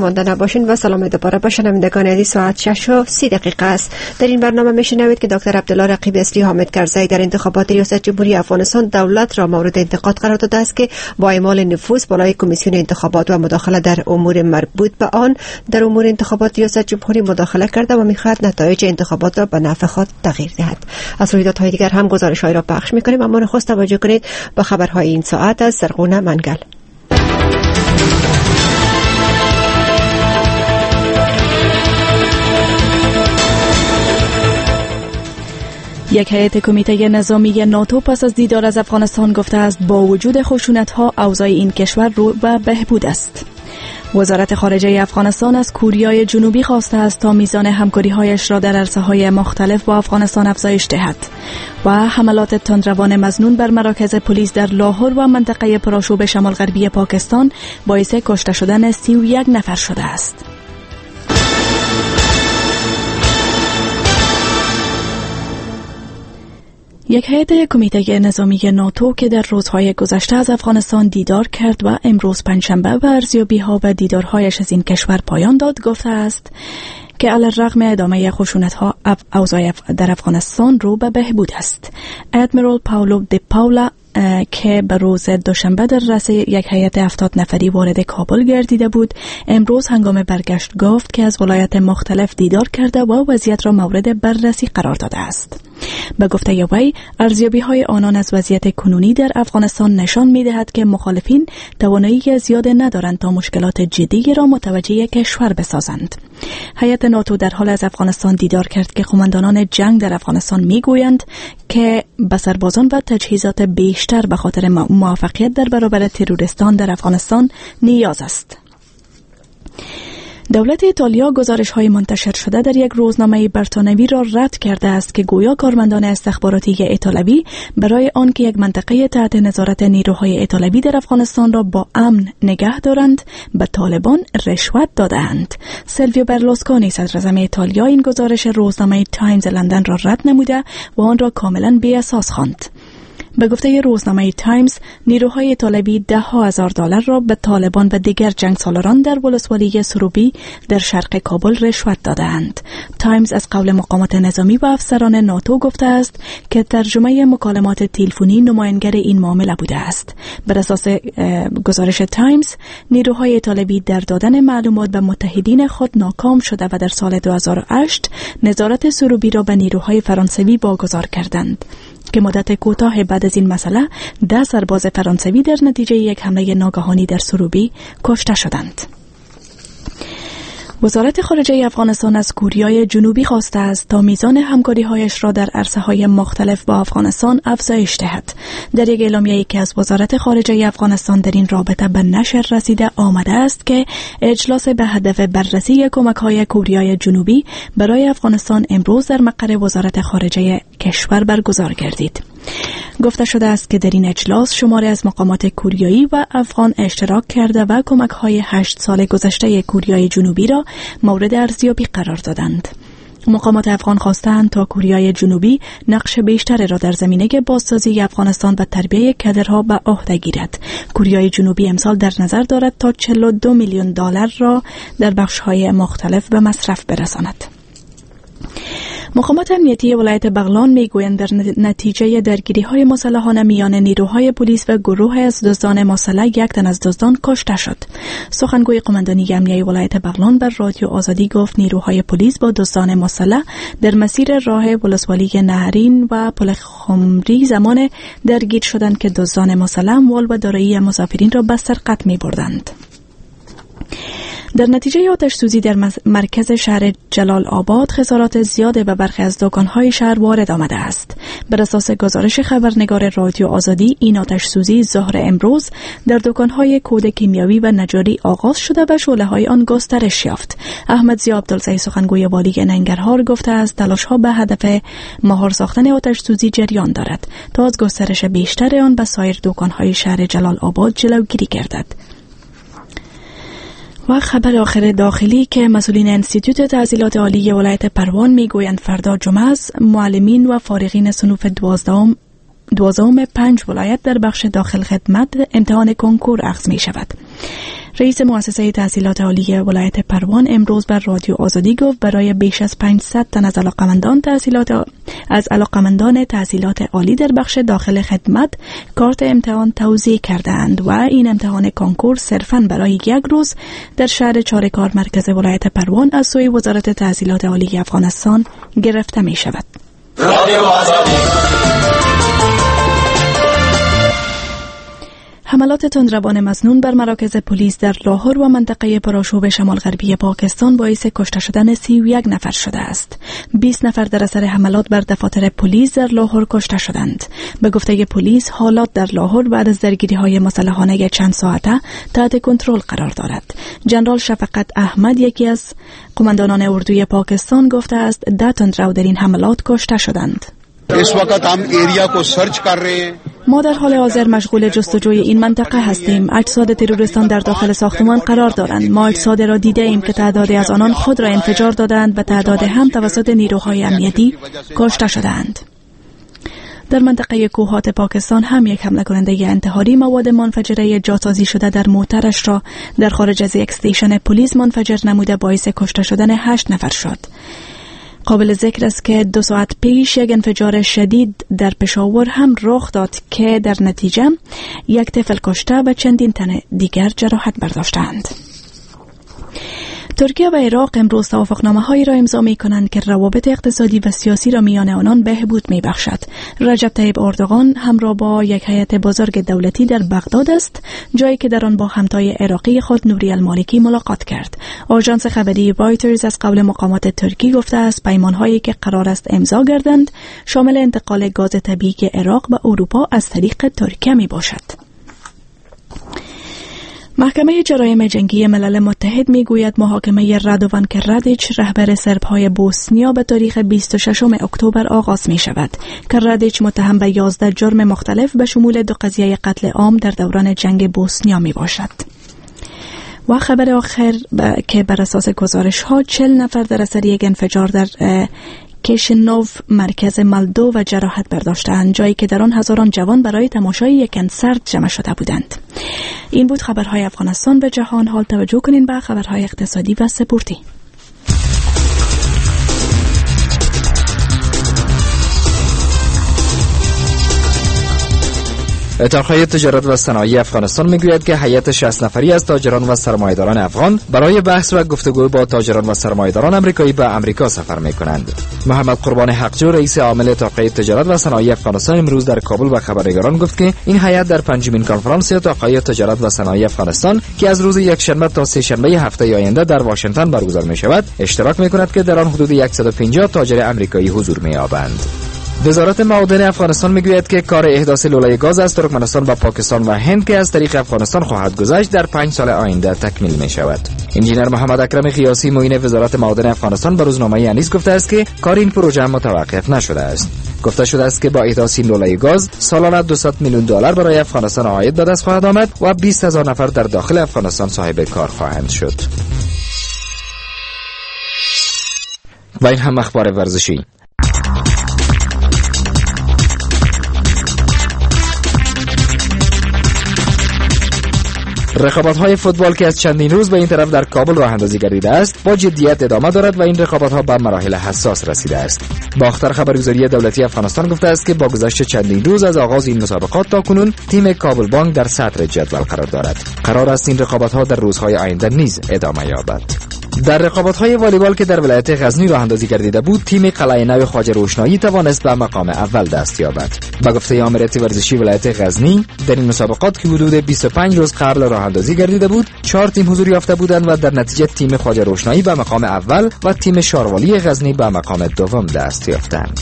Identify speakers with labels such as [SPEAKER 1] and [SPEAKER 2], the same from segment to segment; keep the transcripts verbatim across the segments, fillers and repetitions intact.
[SPEAKER 1] مانده نباشین و سلام دوباره به شنوندگان عزیز. ساعت شش و سی دقیقه است. در این برنامه میشنوید که دکتر عبدالله رقیب اصلی حامد کرزی در انتخابات ریاست جمهوری افغانستان دولت را مورد انتقاد قرار داده است که با اعمال نفوذ بالای کمیسیون انتخابات و مداخله در امور مربوط به آن در امور انتخابات ریاست جمهوری مداخله کرده و میخواهد نتایج انتخابات را به نفع خود تغییر دهد. از رویدادهای دیگر هم گزارش‌هایی را پخش می‌کنیم، اما نخست توجه کنید به خبرهای این ساعت از زرغونه منگل.
[SPEAKER 2] یک هیئت کمیته نظامی ناتو پس از دیدار از افغانستان گفته است با وجود خشونت‌ها اوضاع این کشور رو به بهبود است. وزارت خارجه افغانستان از کوریای جنوبی خواسته است تا میزان همکاری‌هایش را در عرصه‌های مختلف با افغانستان افزایش دهد و حملات تندروان مظنون بر مراکز پلیس در لاهور و منطقه پرآشوب شمال غربی پاکستان باعث کشته شدن سی و یک نفر شده است. یک هیئت کمیته نظامی ناتو که در روزهای گذشته از افغانستان دیدار کرد و امروز پنجشنبه به ارزیابی‌ها و دیدارهایش از این کشور پایان داد، گفته است که علی الرغم ادامه خشونت‌ها اوضاع در افغانستان رو به بهبود است. ادمیرال پاولو دی پاولا که به روز دوشنبه در رأس یک هیئت هفتاد نفری وارد کابل گردیده بود، امروز هنگام برگشت گفت که از ولایات مختلف دیدار کرده و وضعیت را مورد بررسی قرار داده است. به گفته وی، ارزیابی‌های آنان از وضعیت کنونی در افغانستان نشان می‌دهد که مخالفین توانایی زیاد ندارند تا مشکلات جدی را متوجه کشور بسازند. هیئت ناتو در حال از افغانستان دیدار کرد که قماندانان جنگ در افغانستان می‌گویند که به سربازان و تجهیزات بیشتر به خاطر موفقیت در برابر تروریستان در افغانستان نیاز است. دولت ایتالیا گزارش‌های منتشر شده در یک روزنامه بریتانوی را رد کرده است که گویا کارمندان استخباراتی ایتالوی برای آن که یک منطقه تحت نظارت نیروهای ایتالوی در افغانستان را با امن نگه دارند به طالبان رشوت دادند. سیلویو برلوسکونی صدر اعظم ایتالیا این گزارش روزنامه تایمز لندن را رد نموده و آن را کاملا بی اساس خواند. به گفته روزنامه تایمز، نیروهای ایتالوی ده ها هزار دلار را به طالبان و دیگر جنگسالاران در ولسوالی سروبی در شرق کابل رشوت دادند. تایمز از قول مقامات نظامی و افسران ناتو گفته است که ترجمه مکالمات تلفنی نماینگر این معامله بوده است. بر اساس گزارش تایمز، نیروهای ایتالوی در دادن معلومات به متحدین خود ناکام شده و در سال دو هزار و هشت نظارت سروبی را به نیروهای فرانسوی واگذار کردند که مدت کوتاه بعد از این مسئله ده سرباز فرانسوی در نتیجه یک حمله ناگهانی در سروبی کشته شدند. وزارت خارجه افغانستان از کوریای جنوبی خواسته است تا میزان همکاری‌هایش را در عرصه‌های مختلف با افغانستان افزایش دهد. در یک اعلامیه‌ای که از وزارت خارجه افغانستان در این رابطه به نشر رسیده آمده است که اجلاس به هدف بررسی کمک‌های کوریای جنوبی برای افغانستان امروز در مقر وزارت خارجه کشور برگزار گردید. گفته شده است که در این اجلاس شماری از مقامات کوریایی و افغان اشتراک کرده و کمک‌های هشت سال گذشته کوریای جنوبی را مورد ارزیابی قرار دادند. مقامات افغان خواستند تا کوریای جنوبی نقش بیشتری را در زمینه بازسازی افغانستان و تربیت کادرها به عهده گیرد. کوریای جنوبی امسال در نظر دارد تا چهل و دو میلیون دلار را در بخش‌های مختلف به مصرف برساند. مقامات امنیتی ولایت بغلان میگویند در نتیجه درگیری‌های مسلحانه میان نیروهای پلیس و گروه از دزدان مسلح یک تن از دزدان کشته شد. سخنگوی قماندانی امنیتی ولایت بغلان بر رادیو آزادی گفت نیروهای پلیس با دزدان مسلح در مسیر راه ولسوالی نهرین و پل خمری زمان درگیر شدند که دزدان مسلح اموال و دارایی مسافرین را به سرقت می‌بردند. در نتیجه آتش سوزی در مرکز شهر جلال آباد خسارات زیاده به برخی از دکان‌های شهر وارد آمده است. بر اساس گزارش خبرنگار رادیو آزادی، این آتش سوزی ظهر امروز در دکان‌های کود کیمیاوی و نجاری آغاز شده و شعله‌های آن گسترش یافت. احمد ضیا عبدالزی سخنگوی والی ننگرهار گفته است تلاش‌ها به هدف مهار ساختن آتش سوزی جریان دارد تا از گسترش بیشتر آن به سایر دکان‌های شهر جلال آباد جلوگیری گردد. و خبر آخر داخلی که مسئولین انستیتوت تحصیلات عالی ولایت پروان میگویند فردا جمعه است معلمین و فارغین صنوف دوازدهم دوازدهم پنج ولایت در بخش داخل خدمت امتحان کنکور اخذ می شود. رئیس مؤسسه تحصیلات عالی ولایت پروان امروز بر رادیو آزادی گفت برای بیش از پانصد تن از علاقمندان تحصیلات از علاقمندان تحصیلات عالی در بخش داخل خدمت کارت امتحان توزیع کردند و این امتحان کنکور صرفاً برای یک روز در شهر چارکار مرکز ولایت پروان از سوی وزارت تحصیلات عالی افغانستان گرفته می شود. رادیو آزادی. حملات تندروان مظنون بر مراکز پلیس در لاهور و منطقه پرآشوب شمال غربی پاکستان باعث کشته شدن سی و یک نفر شده است. بیست نفر در اثر حملات بر دفاتر پلیس در لاهور کشته شدند. به گفته پلیس حالات در لاهور بعد از درگیری‌های مسلحانه چند ساعته تحت کنترل قرار دارد. ژنرال شفقت احمد یکی از قماندانان اردوی پاکستان گفته است ده تندرو در این حملات کشته شدند.
[SPEAKER 3] اس وقت हम एरिया को सर्च कर रहे हैं.
[SPEAKER 2] ما در حال حاضر مشغول جستجوی این منطقه هستیم. اجساد تروریستان در داخل ساختمان قرار دارند. ما اجساد را دیده ایم که تعدادی از آنان خود را انفجار دادند و تعداد هم توسط نیروهای امنیتی کشته شدند. در منطقه کوهات پاکستان هم یک حمله کننده انتحاری مواد منفجره جاسازی شده در موترش را در خارج از یک استیشن پلیس منفجر نموده باعث کشته شدن هشت نفر شد. قابل ذکر است که دو ساعت پیش یک انفجار شدید در پشاور هم رخ داد که در نتیجه یک طفل کشته و چندین تن دیگر جراحت برداشتند. ترکیه و عراق امروز توافقنامه‌هایی را امضا می‌کنند که روابط اقتصادی و سیاسی را میان آنان بهبود می‌بخشد. رجب طیب اردوغان همراه با یک هیئت بزرگ دولتی در بغداد است، جایی که در آن با همتای عراقی خود نوری المالکی ملاقات کرد. آژانس خبری رایترز از قول مقامات ترکی گفته است پیمان‌هایی که قرار است امضا گردند شامل انتقال گاز طبیعی عراق به اروپا از طریق ترکیه می‌باشد. محکمه جرایم جنگی ملل متحد میگوید محاکمه رادوان کرادیچ رهبر سرب‌های بوسنیا به تاریخ بیست و ششم اکتبر آغاز می شود. کرادیچ متهم به یازده جرم مختلف به شمول دو قضیه قتل عام در دوران جنگ بوسنیا می باشد. و خبر آخر ب... که بر اساس گزارش ها چهل نفر در اثر یک انفجار در کشنوف مرکز مالدو و جراحت برداشتند، جایی که در آن هزاران جوان برای تماشای یک کنسرت جمع شده بودند. این بود خبرهای افغانستان به جهان. حال توجه کنین به خبرهای اقتصادی و سپورتی.
[SPEAKER 4] اتاق تجارت و صنایع افغانستان میگوید که هیئت شصت نفری از تاجران و سرمایه‌داران افغان برای بحث و گفتگو با تاجران و سرمایه‌داران آمریکایی به آمریکا سفر میکنند. محمد قربان حقجو رئیس عامل اتاق تجارت و صنایع افغانستان امروز در کابل به خبرنگاران گفت که این هیئت در پنجمین کنفرانس اتاق تجارت و صنایع افغانستان که از روز یکشنبه تا سه شنبه هفته آینده در واشنگتن برگزار میشود اشتراک میکند که در آن حدود صد و پنجاه تاجر آمریکایی حضور مییابند. وزارت معادن افغانستان میگوید که کار احداث لوله گاز از ترکمنستان به پاکستان و هند که از طریق افغانستان خواهد گذشت در پنج سال آینده تکمیل می شود. انجینر محمد اکرم خیاسی معین وزارت معادن افغانستان به روزنامه انیس گفته است که کار این پروژه متوقف نشده است. گفته شده است که با احداث این لوله گاز سالانه دویست میلیون دلار برای افغانستان عاید به دست خواهد آمد و بیست هزار نفر در داخل افغانستان صاحب کار خواهند شد. و این هم اخبار ورزشی. رقابت‌های فوتبال که از چندین روز به این طرف در کابل راه اندازی گردیده است با جدیت ادامه دارد و این رقابت‌ها به مراحل حساس رسیده است. باختر خبرگزاری دولتی افغانستان گفته است که با گذشت چندین روز از آغاز این مسابقات تاکنون تیم کابل بانک در صدر جدول قرار دارد. قرار است این رقابت‌ها در روزهای آینده نیز ادامه یابد. در رقابت‌های والیبال که در ولایت غزنی راه اندازی گردیده بود، تیم قلعه نو خواجه روشنایی توانست به مقام اول دست یابد. به گفته آمریت ورزشی ولایت غزنی، در این مسابقات که حدود بیست و پنج روز قبل راه اندازی گردیده بود، چهار تیم حضور یافته بودند و در نتیجه تیم خواجه روشنایی به مقام اول و تیم شاروالی غزنی به مقام دوم دست یافتند.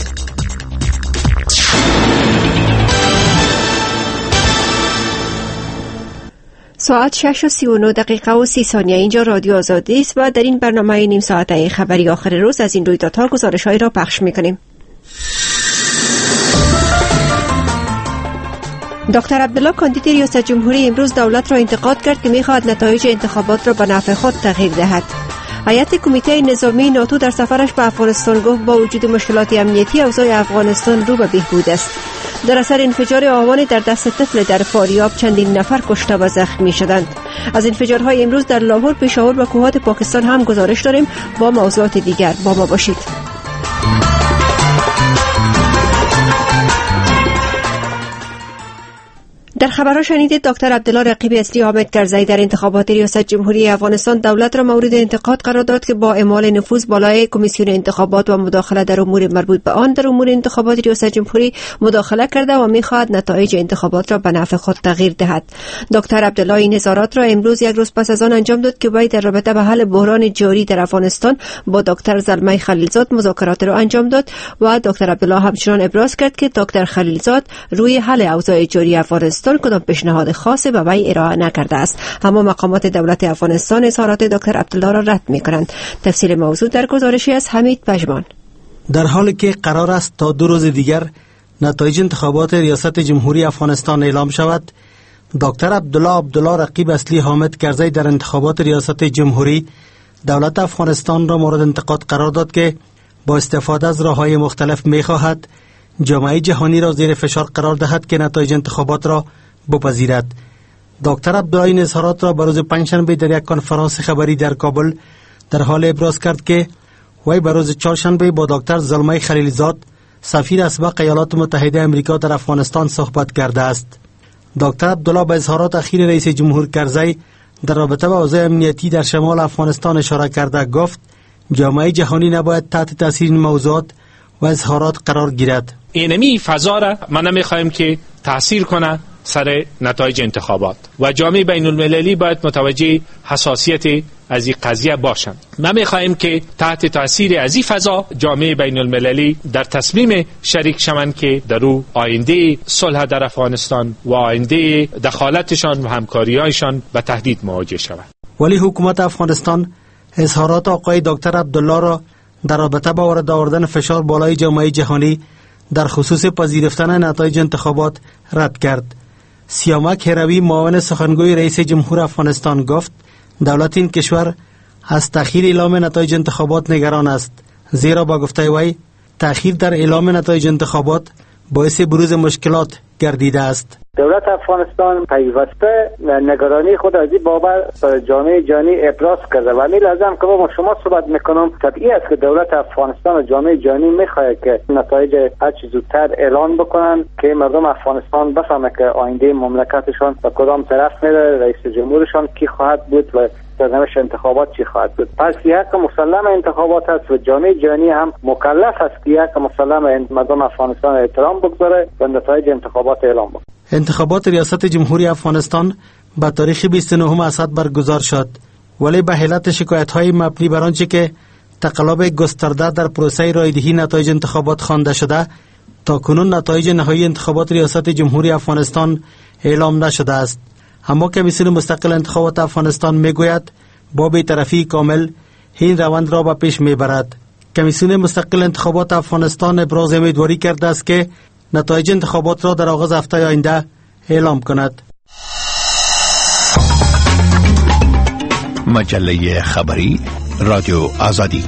[SPEAKER 1] ساعت شش و سی و نه دقیقه و سی ثانیه. اینجا رادیو آزادی است و در این برنامه نیم ساعته خبری آخر روز از این رویدادها گزارش‌هایی را پخش می‌کنیم. دکتر عبدالله کاندید ریاست جمهوری امروز دولت را انتقاد کرد که می‌خواهد نتایج انتخابات را به نفع خود تغییر دهد. هیئت کمیته نظامی ناتو در سفرش به افغانستان گفت با وجود مشکلات امنیتی اوضاع افغانستان رو به بهبود است. در اثر انفجار آهن در دست طفل در فاریاب چندین نفر کشته و زخمی شدند. از انفجارهای امروز در لاهور، پشاور و کوهات پاکستان هم گزارش داریم. با موضوعات دیگر با ما باشید. در خبرها شنیدید دکتر عبدالله رقیب اصلی حامد کرزی در انتخابات ریاست جمهوری افغانستان دولت را مورد انتقاد قرار داد که با اعمال نفوذ بالای کمیسیون انتخابات و مداخله در امور مربوط به آن در امور انتخابات ریاست جمهوری مداخله کرده و می‌خواهد نتایج انتخابات را به نفع خود تغییر دهد. دکتر عبدالله این اظهارات را امروز یک روز پس از آن انجام داد که وی در رابطه به حل بحران جاری در افغانستان با دکتر زلمه خلیلزاد مذاکرات را انجام داد و دکتر عبدالله همچنان ابراز کرد که دکتر خلیلزاد روی حل اوضاع جاری افغانستان کدام پیشنهاد خاصی به وی ارائه نکرده است. اما مقامات دولت افغانستان اظهارات دکتر عبدالله را رد می‌کنند. تفصیل موضوع در گزارشی از حمید پژمان.
[SPEAKER 5] در حالی که قرار است تا دو روز دیگر نتایج انتخابات ریاست جمهوری افغانستان اعلام شود، دکتر عبدالله عبدالله رقیب اصلی حامد کرزی در انتخابات ریاست جمهوری دولت افغانستان را مورد انتقاد قرار داد که با استفاده از راه‌های مختلف می‌خواهد جامعه جهانی را زیر فشار قرار دهد که نتایج انتخابات را بپذیرد. دکتر عبدالله این اظهارات را بروز پنجشنبه در یک کنفرانس خبری در کابل در حال ابراز کرد که وی بروز چهارشنبه با دکتر زلمه خلیلزاد سفیر اسبق ایالات متحده آمریکا در افغانستان صحبت کرده است. دکتر عبدالله به اظهارات اخیر رئیس جمهور کرزی در رابطه با اوضاع امنیتی در شمال افغانستان اشاره کرده گفت جامعه جهانی نباید تحت تاثیر این موضوعات و اظهارات قرار گیرد.
[SPEAKER 6] اینمی فضا را ما نمیخوایم که تاثیر کنه سر نتایج انتخابات و جامعه بین المللی باید متوجه حساسیت از این قضیه باشند. ما میخواهیم که تحت تاثیر از این فضا جامعه بین المللی در تصمیم شریک شوند که در او آینده صلح در افغانستان و آینده دخالتشان و همکاری‌هایشان به تهدید مواجه شود.
[SPEAKER 5] ولی حکومت افغانستان اظهارات آقای دکتر عبدالله را در رابطه با وارد آوردن فشار بالای جامعه جهانی در خصوص پذیرفتن نتایج انتخابات رد کرد. سیامک هروی معاون سخنگوی رئیس جمهور افغانستان گفت دولت این کشور از تأخیر اعلام نتایج انتخابات نگران است، زیرا با گفته وی تأخیر در اعلام نتایج انتخابات باعث بروز مشکلات گردیده است.
[SPEAKER 7] دولت افغانستان پیوسته نگرانی خود از این بابت به جامعه جهانی ابراز کرده و لازم که با شما صحبت میکنم. طبیعی است که دولت افغانستان و جامعه جهانی میخواهد که نتایج هر چه زودتر اعلان بکنن که مردم افغانستان بفهمه که آینده مملکتشان به کدام طرف میره، رئیس جمهورشان کی خواهد بود و سرنوشت انتخابات چی خواهد بود. پس یک مسلم انتخابات است و جامعه جهانی هم مکلف است که یک مسلم مردم افغانستان احترام بگذاره و نتایج انتخابات اعلام بکنه.
[SPEAKER 5] انتخابات ریاست جمهوری افغانستان به تاریخ بیست و نهم اسد برگزار شد، ولی به علت شکایت‌های مبنی بر آنچه که تقلب گسترده در پروسه رایدهی نتایج انتخابات خوانده شده، تا کنون نتایج نهایی انتخابات ریاست جمهوری افغانستان اعلام نشده است. اما کمیسیون مستقل انتخابات افغانستان میگوید با بی‌طرفی کامل این روند را به پیش میبرد. کمیسیون مستقل انتخابات افغانستان ابراز امیدواری کرده است که نتایج انتخابات را در آغاز هفته آینده اعلام کند.
[SPEAKER 8] مجله خبری رادیو آزادی.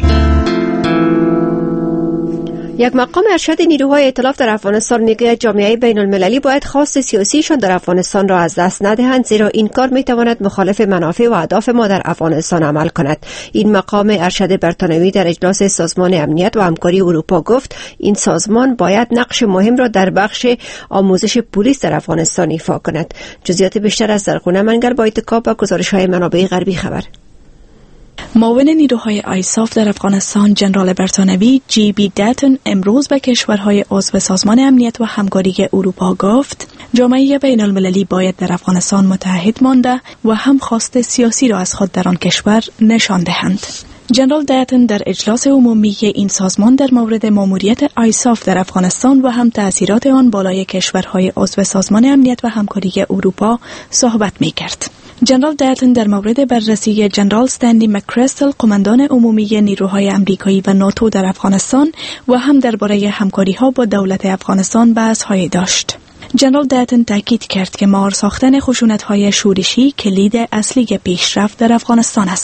[SPEAKER 1] یک مقام ارشد نیروهای ائتلاف در افغانستان میگوید جامعه بین المللی باید خواست سیاسیشان در افغانستان را از دست ندهند، زیرا این کار میتواند مخالف منافع و اهداف ما در افغانستان عمل کند. این مقام ارشد برتانوی در اجلاس سازمان امنیت و همکاری اروپا گفت این سازمان باید نقش مهم را در بخش آموزش پلیس در افغانستان ایفا کند. جزئیات بیشتر از زرخونه منگل با اتکا و گزارش‌های منابع غربی خبر.
[SPEAKER 2] معاون نیروهای آیساف در افغانستان جنرال برتانوی جی بی داتن امروز به کشورهای عضو سازمان امنیت و همکاری اروپا گفت جامعه بین المللی باید در افغانستان متحد مانده و هم خواست سیاسی را از خود در آن کشور نشان دهند. جنرال داتن در اجلاس عمومی این سازمان در مورد ماموریت آیساف در افغانستان و هم تأثیرات آن بالای کشورهای عضو سازمان امنیت و همکاری اروپا صحبت می‌کرد. جنرال داتن در مورد بررسی جنرال استنلی مکریستل قماندان عمومی نیروهای امریکایی و ناتو در افغانستان و هم درباره همکاری‌ها با دولت افغانستان بحث‌هایی داشت. جنرال داتن تاکید کرد که مهار ساختن خشونت‌های شورشی کلید اصلی پیشرفت در افغانستان است.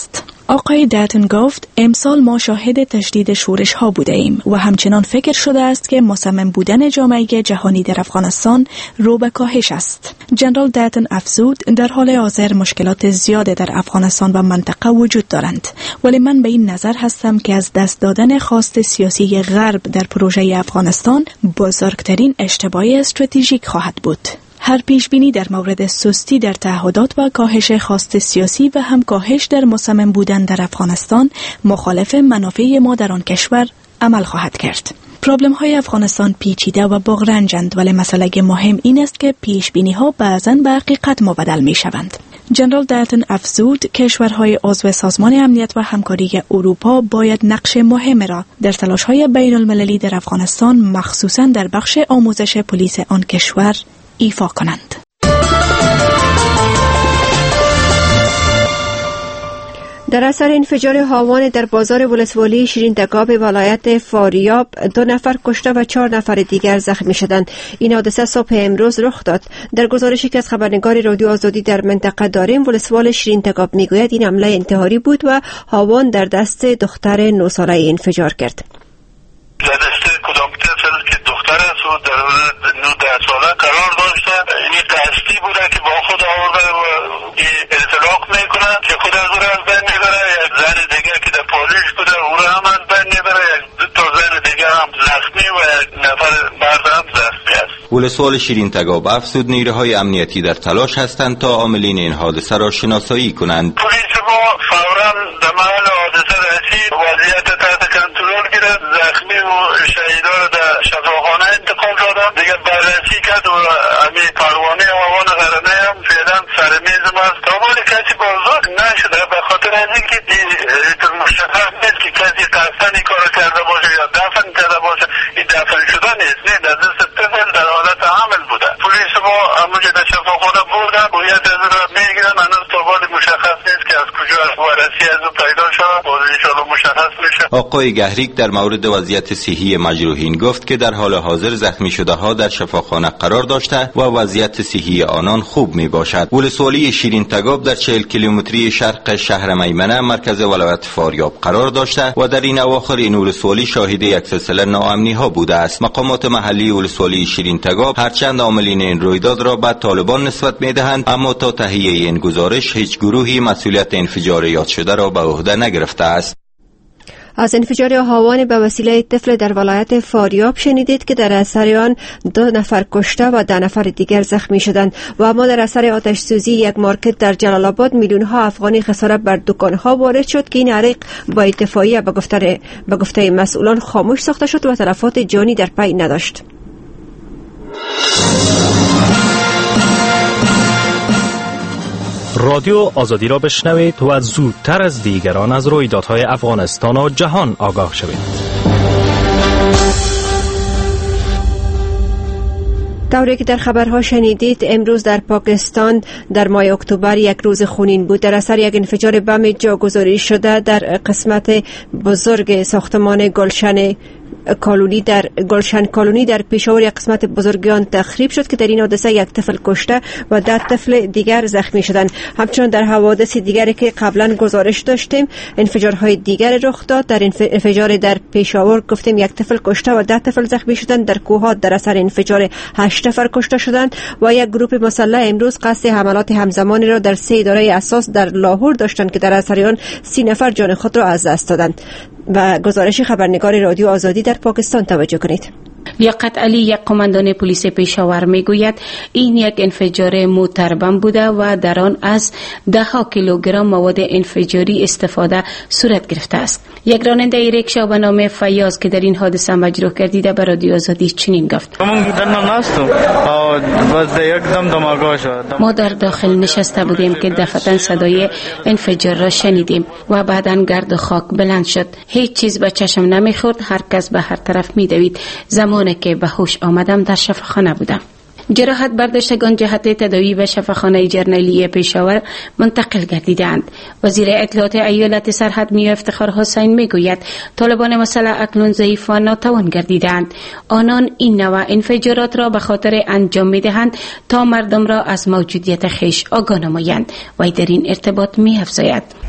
[SPEAKER 2] آقای داتن گفت امسال ما شاهد تشدید شورش ها بوده ایم و همچنان فکر شده است که مصمم بودن جامعه جهانی در افغانستان رو به کاهش است. جنرال داتن افزود در حال حاضر مشکلات زیاده در افغانستان و منطقه وجود دارند، ولی من به این نظر هستم که از دست دادن خواست سیاسی غرب در پروژه افغانستان بزرگترین اشتباه استراتژیک خواهد بود. هر پیشبینی در مورد سستی در تعهدات و کاهش خواست سیاسی و هم کاهش در مصمم بودن در افغانستان مخالف منافع ما در آن کشور عمل خواهد کرد. پرابلم های افغانستان پیچیده و باغرنجند، ولی مسئله مهم این است که پیشبینی ها بعضاً به حقیقت مبدل می شوند. جنرال داتن افزود کشورهای عضو سازمان امنیت و همکاری اروپا باید نقش مهم را در تلاش‌های بین المللی در افغانستان مخصوصاً در بخش آموزش پلیس آن کشور ایفا کنند.
[SPEAKER 1] در اثر انفجار هاوان در بازار ولسوالی شیرین تگاب ولایت فاریاب دو نفر کشته و چهار نفر دیگر زخمی شدند. این حادثه صبح امروز رخ داد. در گزارشی که از خبرنگار رادیو آزادی در منطقه داریم، ولسوال شیرین تگاب میگوید این حمله انتحاری بود و هاوان در دست دختر نه ساله انفجار کرد.
[SPEAKER 9] در دست کدام طفل که دختر است و در نوده ساله قرار داشته، این قصدی بوده که با خود آورده و اطلاق میکنه که خود از او را از بین میبره. یک زن دیگه که در پالیش بوده او را هم از بین میبره. یک دو تا زن دیگه هم زخمی و یک نفر مرد هم زخمی است.
[SPEAKER 10] ولسوال شیرین تگاب افزود نیروهای امنیتی در تلاش هستند تا عاملین این حادثه را شناسایی کنند.
[SPEAKER 9] پلیس ما فوراً در محل حادثه رسید، وضعیت تحت کنترل گرفت، زخمی و شهیدا را در شفاخانه انتقال دادند. دیگه بررسی کرد و همین پروانه هاوان غرنه هم فعلا سر میزم است. تا کسی بازداشت نشده به خاطر از اینکه مشخص نیست که کسی قصداً این کار کرده باشه یا دفن کرده باشه. این دفن شده نیست، نه در دست طفل در حالت حمل بوده. پلیس ما همونجا در شفاخانه بردن، هویت از را میگیرن. هنوز تا حال مشخص نیست که از کجا از وارسی از او پیدا شده. باز انشاءالله مشخص میشه.
[SPEAKER 10] آقای گهریک در مورد وضعیت صحی مجروحین گفت که در حال حاضر زخمی شده ها در شفاخانه قرار داشته و وضعیت صحی آنان خوب می باشد. ولسوالی شیرین تگاب در چهل کیلومتری شرق شهر میمنه مرکز ولایت فاریاب قرار داشته و در این اواخر این ولسوالی شاهد یک سلسله ناامنی ها بوده است. مقامات محلی ولسوالی شیرین تگاب هرچند عاملین این رویداد را به طالبان نسبت می دهند، اما تا تهیه این گزارش هیچ گروهی مسئولیت انفجار یاد شده را به عهده نگرفته است.
[SPEAKER 1] از انفجار هاوان به وسیله طفل در ولایت فاریاب شنیدید که در اثر آن دو نفر کشته و ده نفر دیگر زخمی شدند. و اما در اثر آتش سوزی یک مارکت در جلال آباد میلیون ها افغانی خسارت بر دکان ها وارد شد که این حریق با اتفاقیه به گفته به گفته مسئولان خاموش ساخته شد و تلفات جانی در پی نداشت.
[SPEAKER 11] رادیو آزادی را بشنوید و زودتر از دیگران از رویدادهای افغانستان و جهان آگاه شوید.
[SPEAKER 1] طوری که در خبرها شنیدید، امروز در پاکستان در ماه اکتبر یک روز خونین بود. در اثر یک انفجار بم جاگذاری شده در قسمت بزرگ ساختمان گلشن کالونی در گلشن کالونی در پشاور یک قسمت بزرگی آن تخریب شد که در این حادثه یک طفل کشته و ده طفل دیگر زخمی شدند. همچنین در حوادث دیگری که قبلا گزارش داشتیم انفجارهای دیگر رخ داد. در انفجار در پشاور گفتیم یک طفل کشته و ده طفل زخمی شدند. در کوهات در اثر انفجار هشت نفر کشته شدند و یک گروه مسلح امروز قصد حملات همزمانی را در سه اداره اساس در لاهور داشتند که در اثر آن سی نفر جان خود را از دست دادند. و گزارش خبرنگار رادیو آزادی در پاکستان توجه کنید.
[SPEAKER 12] لیاقت علی یک قماندان پلیس پشاور میگوید این یک انفجار موتر بم بوده و در آن از ده ها کیلوگرم مواد انفجاری استفاده صورت گرفته است. یک راننده ریکشا به نام فیاض که در این حادثه مجروح گردیده به رادیو آزادی چنین گفت: ما در داخل نشسته بودیم که دفعتاً صدای انفجار را شنیدیم و بعداً گرد و خاک بلند شد. هیچ چیز به چشم نمیخورد، هر کس به هر طرف میدوید. زمانی که به هوش آمدم در شفاخانه بودم. جراحت برداشتگان جهت تداوی به شفاخانه جرنیلی پشاور منتقل گردیدند. وزیر اطلاعات ایالت سرحد میاں افتخار حسین میگوید طالبان مسلح اکنون ضعیف و ناتوان گردیدند. آنان این نوع انفجارات را به خاطر انجام میدهند تا مردم را از موجودیت خویش آگاه نمایند و در این ارتباط میافزاید.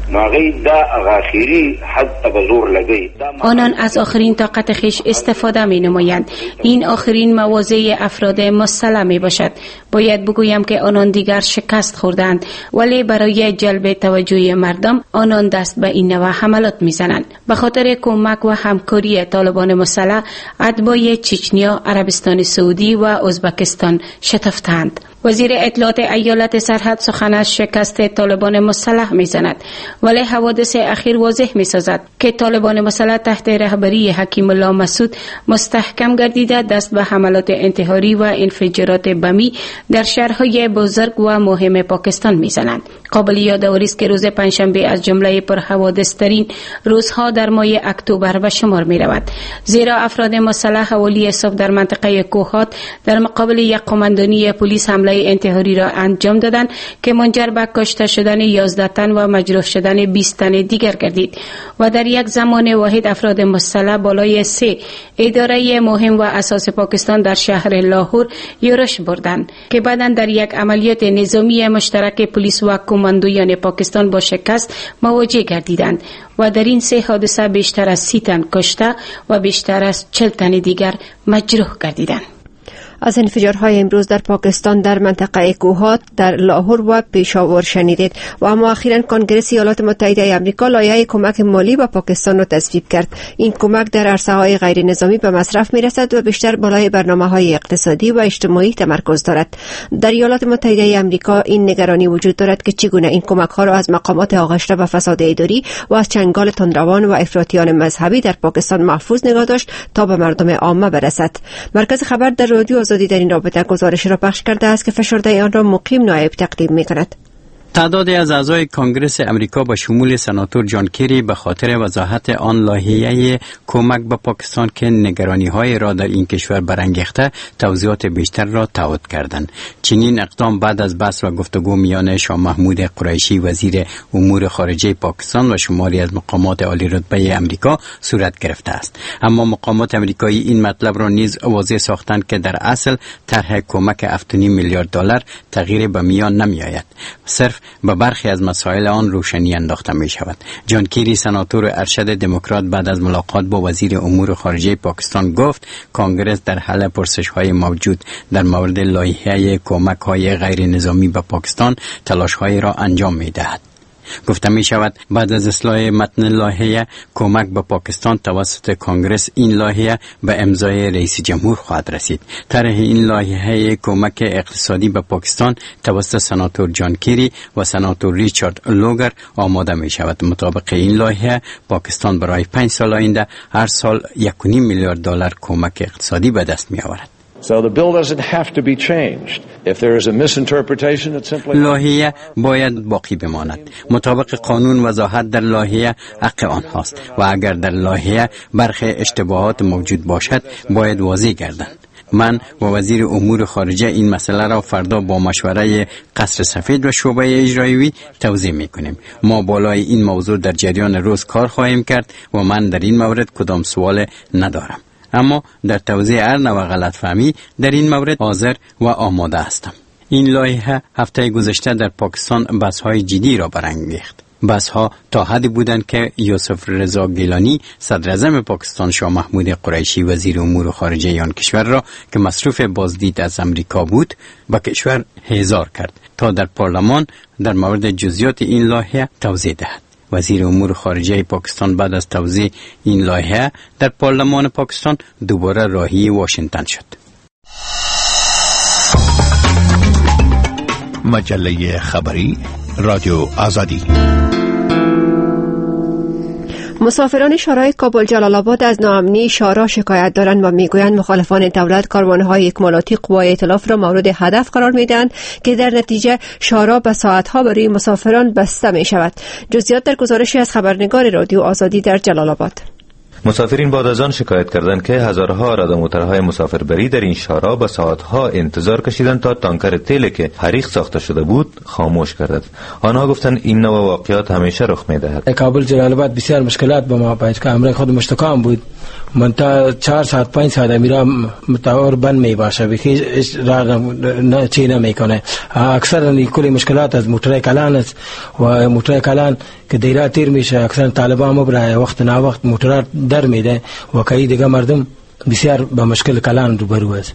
[SPEAKER 13] ناغی دا اغاخیری حد بزور لگی.
[SPEAKER 12] آنان از آخرین طاقت خیش استفاده می نمایند. این آخرین مواضع افراد مسلح می باشد. باید بگویم که آنان دیگر شکست خوردند، ولی برای جلب توجه مردم آنان دست به این نوع حملات می زنند. به خاطر کمک و همکاری طالبان مسلح، اتباع چچنیا، عربستان سعودی و ازبکستان شتفتند. وزیر اطلاعات ایالت سرحد سخن از شکست طالبان مسلح می زند، ولی حوادث اخیر واضح می سازد که طالبان مسلح تحت رهبری حکیم الله مسعود مستحکم گردیده دست به حملات انتحاری و انفجارات بمی در شهرهای بزرگ و مهم پاکستان می زنند. قابل یادآوری است که روز پنجشنبه از جمله پرحوادث ترین روزها در ماه اکتبر به شمار می رود، زیرا افراد مسلح حوالی صبح در منطقه کوهات در مقابل یک قماندانی پلیس حمله انتحاری را انجام دادند که منجر به کشته شدن یازده تن و مجروح شدن بیست تن دیگر گردید و در یک زمان واحد افراد مسلح بالای سه اداره مهم و اساس پاکستان در شهر لاهور یورش بردند که بعداً در یک عملیات نظامی مشترک پلیس و کماندویان پاکستان با شکست مواجه گردیدند و در این سه حادثه بیشتر از سی تن کشته و بیشتر از چهل تن دیگر مجروح گردیدند.
[SPEAKER 1] از انفجارهای امروز در پاکستان در منطقه کوهات در لاهور و پشاور شنیدید. و اما اخیراً کنگره ایالات متحده آمریکا لایحه کمک مالی به پاکستان را تصویب کرد. این کمک در عرصه‌های غیر نظامی به مصرف می‌رسد و بیشتر بالای برنامه‌های اقتصادی و اجتماعی تمرکز دارد. در ایالات متحده آمریکا این نگرانی وجود دارد که چگونه این کمک‌ها را از مقامات آغشته به فساد اداری و از چنگال تندروان و افراطیان مذهبی در پاکستان محفوظ نگاه داشت تا به مردم عامه برسد. مرکز خبر در رادیو آزادی در این رابطه گزارش را پخش کرده است که فشرده آن را مقیم نایب تقدیم می‌کند.
[SPEAKER 14] تعدادی از اعضای کنگره امریکا به شمول سناتور جان کری به خاطر وضاحت آن لایحه کمک به پاکستان که نگرانی‌های را در این کشور برانگیخته توضیحات بیشتر را تعهد کردند. چنین اقدام بعد از بحث و گفتگو میان شاه محمود قریشی وزیر امور خارجه پاکستان و شماری از مقامات عالی رتبه امریکا صورت گرفته است. اما مقامات امریکایی این مطلب را نیز واضح ساختند که در اصل طرح کمک هفت و نیم میلیارد دلار تغییر به میان نمی‌آید، صرف به برخی از مسائل آن روشنی انداخته می شود. جان کری سناتور ارشد دموکرات بعد از ملاقات با وزیر امور خارجه پاکستان گفت کنگره در حل پرسش های موجود در مورد لایحه کمک های غیر نظامی به پاکستان تلاش های را انجام می دهد. گفته می شود بعد از اصلاح متن لایحه کمک به پاکستان توسط کنگره این لایحه به امضای رئیس جمهور خواهد رسید. طرح این لایحه کمک اقتصادی به پاکستان توسط سناتور جان کری و سناتور ریچارد لوگر آماده می شود. مطابق این لایحه پاکستان برای پنج سال آینده هر سال یک و نیم میلیارد دلار کمک اقتصادی به دست می آورد.
[SPEAKER 15] So the bill doesn't have to be changed. If there is a misinterpretation, it's simply
[SPEAKER 14] لایحه باید باقی بماند. مطابق قانون وضاحت در لایحه حق آنهاست و اگر در لایحه برخی اشتباهات موجود باشد باید واضح گردند. من و وزیر امور خارجه این مسئله را فردا با مشوره قصر سفید و شعبه اجرایی توضیح می‌کنیم. ما بالای این موضوع در جریان روز کار خواهیم کرد و من در این مورد کدام سوال ندارم. اما در توضیح هر نوع غلط فهمی در این مورد حاضر و آماده هستم. این لایحه هفته گذشته در پاکستان بحث‌های جدی را برانگیخت. بحث‌ها تا حدی بودند که یوسف رضا گیلانی صدر اعظم پاکستان شاه محمود قریشی وزیر امور خارجه آن کشور را که مصروف بازدید از امریکا بود به کشور احضار کرد تا در پارلمان در مورد جزئیات این لایحه توضیح دهد. وزیر امور خارجه پاکستان بعد از توضیح این لایحه در پارلمان پاکستان دوباره راهی واشنگتن شد.
[SPEAKER 8] مجله خبری رادیو آزادی.
[SPEAKER 1] مسافران شورای کابل جلال آباد از ناامنی شورا شکایت دارند و میگویند مخالفان دولت کاروانهای اکمالاتی قوای ائتلاف را مورد هدف قرار میدهند که در نتیجه شورا به ساعتها برای مسافران بسته می شود. جزئیات در گزارشی از خبرنگار رادیو آزادی در جلال آباد.
[SPEAKER 16] مسافرین بعد از آن شکایت کردند که هزارها راداموترهای مسافربری در این شارع با ساعتها انتظار کشیدند تا تانکر تیلی که حریق ساخته شده بود خاموش گردد. آنها گفتند این نوع واقعات همیشه رخ می‌دهد.
[SPEAKER 17] کابل جلال آباد بسیار مشکلات به ما پیش که امر خود مشتکام بود. من تا چهار ساعت پنج ساعت میرم متور بند می باشه بخی راه چی نمیکنه. اکثر کلی مشکلات از موتور کلان است و موتور کلان که دیره تیر میشه اکثر طالبان مبرای وقت نه وقت موتور در میده و کای دیگه مردم بسیار با مشکل کلان روبرو است.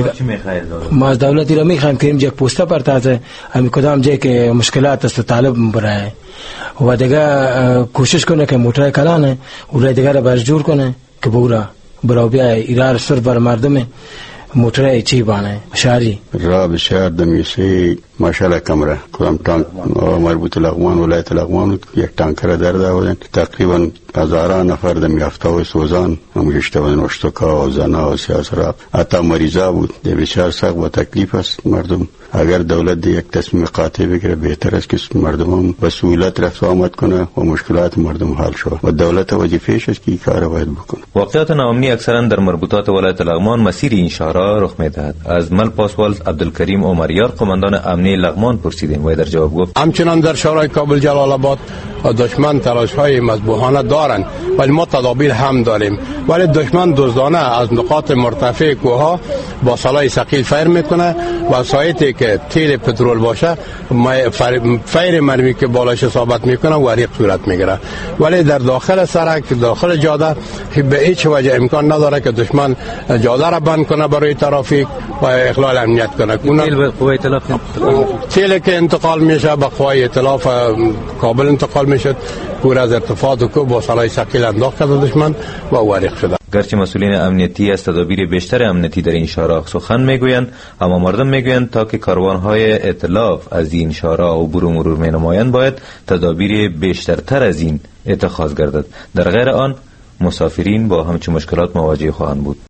[SPEAKER 17] ما از دولتی را میخوایم که اینجا پوسته پرتازه همین کدام جایی که مشکلات است طالب برای و دیگه کوشش کنه که موتور کلانه و دیگه را برجور کنه که بورا برای بیا ایرار سر بر مردم موتور چی بانه شهری
[SPEAKER 18] را بسیار دمیسی ماشاءالله کمره کدام تانک مربوط لغمان ولایت لغمان یک تانکر در دادن تقریبا هزاران نفر دم یافته و سوزان همگشته و نوشتکا و زنا و سیاسرا حتی مریضا بود ده بسیار سخت و تکلیف است مردم. اگر دولت ده یک تصمیم قاطع بگیره بهتر است که مردم به سهولت رفت آمد کنه و مشکلات مردم حل شود و دولت وظیفه‌اش است که این کار باید بکنه.
[SPEAKER 16] واقعات ناامنی اکثرا در مربوطات ولایت لغمان مسیر این شهرها رخ میدهد. از مل پاسوال عبدالکریم عمریار قماندان امنی لغمان پرسیدیم و در جواب گفت
[SPEAKER 19] همچنان در شهرهای کابل جلال آباد دشمن تلاش‌های مذبوحانه دارند ولی ما تدابیر هم داریم ولی دشمن دزدانه از نقاط مرتفع کوها با سلاح ثقیل فیر میکنه و سایتی که تیل پترول باشه فیر مرمی که بالاش اصابت میکنه و حریق صورت میگیره ولی در داخل سرک داخل جاده به هیچ وجه امکان نداره که دشمن جاده را بند کنه برای ترافیک و اخلال امنیت کنه.
[SPEAKER 16] تیل به قوه ائتلاف
[SPEAKER 19] تیل که انتقال میشه به قوه ائتلاف کابل انتقال میشد پور از ارتفاع و کو با سلاح ثقیل انداخت کرده دشمن و حریق شده.
[SPEAKER 16] گرچه مسئولین امنیتی از تدابیر بیشتر امنیتی در این شارع سخن میگویند اما مردم میگویند تا که کاروانهای ائتلاف از این شارع عبور و مرور مینمایند باید تدابیر بیشترتر از این اتخاذ گردد. در غیر آن مسافرین با همچین مشکلات مواجه خواهند بود.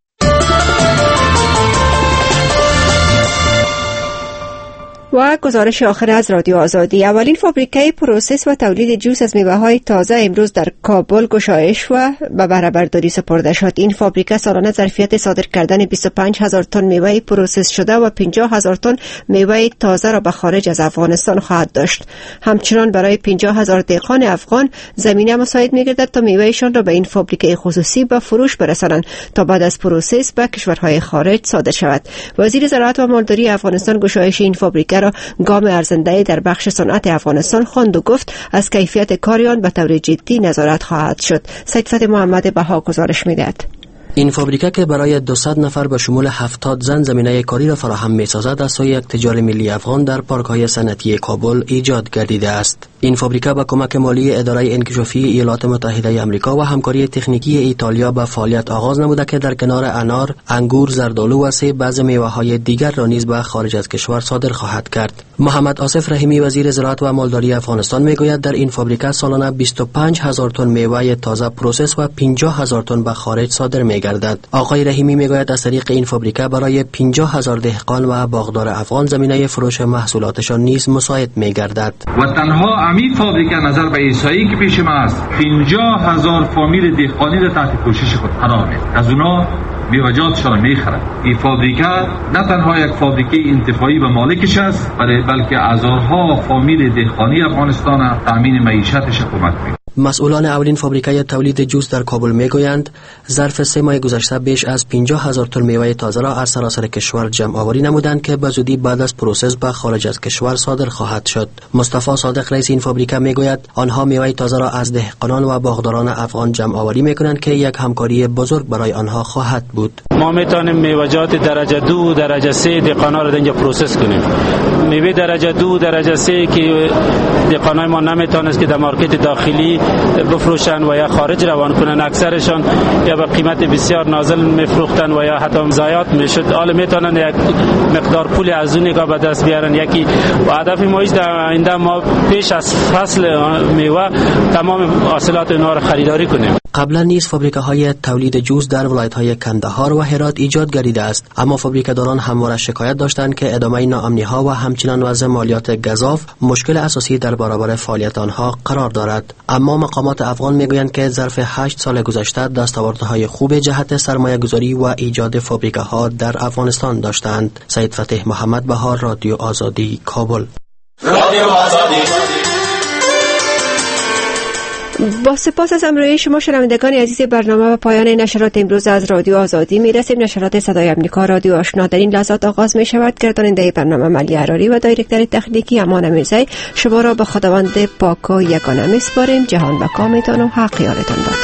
[SPEAKER 1] و گزارش آخر از رادیو آزادی. اولین فابریکه پروسس و تولید جوس از میوه‌های تازه امروز در کابل گشایش و به بهره برداری سپرده شد. این فابریکه سالانه ظرفیت صادر کردن بیست و پنج هزار تن میوه پروسس شده و پنجاه هزار تن میوه تازه را به خارج از افغانستان خواهد داشت. همچنان برای پنجاه هزار دهقان افغان زمینه مساعد می‌گردد تا میوهشان را به این فابریکه خصوصی به فروش برسانند تا بعد از پروسس به کشورهای خارج صادر شود. وزیر زراعت و مالداری افغانستان گشایش این فابریکه گام ارزنده در بخش صنعت افغانستان خواند و گفت از کیفیت کار آن به طور جدی نظارت خواهد شد. سید فتح محمد بها گزارش می‌دهد.
[SPEAKER 20] این فابریکه که برای دویست نفر به شمول هفتاد زن زمینه کاری را فراهم می‌سازد از سوی یک تجار ملی افغان در پارک‌های صنعتی کابل ایجاد گردیده است. این فابریکه با کمک مالی اداره انکشافی ایالات متحده آمریکا و همکاری تکنیکی ایتالیا به فعالیت آغاز نموده که در کنار انار، انگور، زردآلو و سیب بعض میوه‌های دیگر را نیز به خارج از کشور صادر خواهد کرد. محمد آصف رحیمی وزیر زراعت و مالداری افغانستان میگوید در این فابریکه سالانه بیست و پنج هزار تن میوه تازه پروسس و پنجاه هزار تن به خارج صادر می‌گردد. آقای رحیمی میگوید از طریق این فابریکه برای پنجاه هزار دهقان و باغدار افغان زمینه فروش محصولاتشان نیز مساعد می‌گردد.
[SPEAKER 21] و تنها همین فابریکه نظر به ایسایی که پیش ما است پنجاه هزار فامیل دهقانی را تحت پوشش خود قرار می‌دهد. از اونا میوه‌جاتشان می‌خرند. این فابریکه نه تنها یک فابریکه انتفاعی به مالکش است بلکه هزارها فامیل دهقانی افغانستان تامین معیشتش کمک می‌کند.
[SPEAKER 20] مسئولان اولین فابریکه تولید جوس در کابل میگویند ظرف سه ماه گذشته بیش از پنجاه هزار تن میوه تازه را از سراسر کشور جمع آوری نمودند که به زودی بعد از پروسس به خارج از کشور صادر خواهد شد. مصطفی صادق رئیس این فابریکه میگوید آنها میوه تازه را از دهقانان و باغداران افغان جمع آوری میکنند که یک همکاری بزرگ برای آنها خواهد بود.
[SPEAKER 22] ما میتونیم میوه‌جات درجه دو درجه سه دهقانا را اینجا پروسس کنیم. میوه درجه دو درجه سه که دهقانای ما نمیتونست که در مارکت داخلی بفروشن و یا خارج روان کنن، اکثرشان یا به قیمت بسیار نازل میفروختن و یا حتی ضایعات میشد. حالا میتونن یک مقدار پول از اون نگاه به دست بیارن. یکی و هدف ما است در آینده ما پیش از فصل میوه تمام حاصلات اونها را خریداری کنیم.
[SPEAKER 20] قبلا نیز فابریکه های تولید جوس در ولایت های کندهار و هرات ایجاد گردیده است، اما فابریکه داران همواره شکایت داشتند که ادامه ناامنی ها و همچنان وضع مالیات گزاف مشکل اساسی در برابر فعالیت آنها قرار دارد. اما اما مقامات افغان میگویند که ظرف هشت سال گذشته دستاوردهای خوب جهت سرمایه گذاری و ایجاد فابریکه ها در افغانستان داشتند. سید فتح محمد بهار، رادیو آزادی، کابل.
[SPEAKER 3] رادیو آزادی.
[SPEAKER 1] با سپاس از همراهی شما شنوندگان عزیز برنامه و پایان نشرات امروز از رادیو آزادی میرسیم. نشرات صدای امریکا رادیو آشنا در این لحظات آغاز می شود. گرداننده برنامه ملی حراری و دایرکتور تکنیکی امان میرزایی شما را به خداوند پاک و یگانه میسپاریم. جهان و کامتان و حق یارتان باد.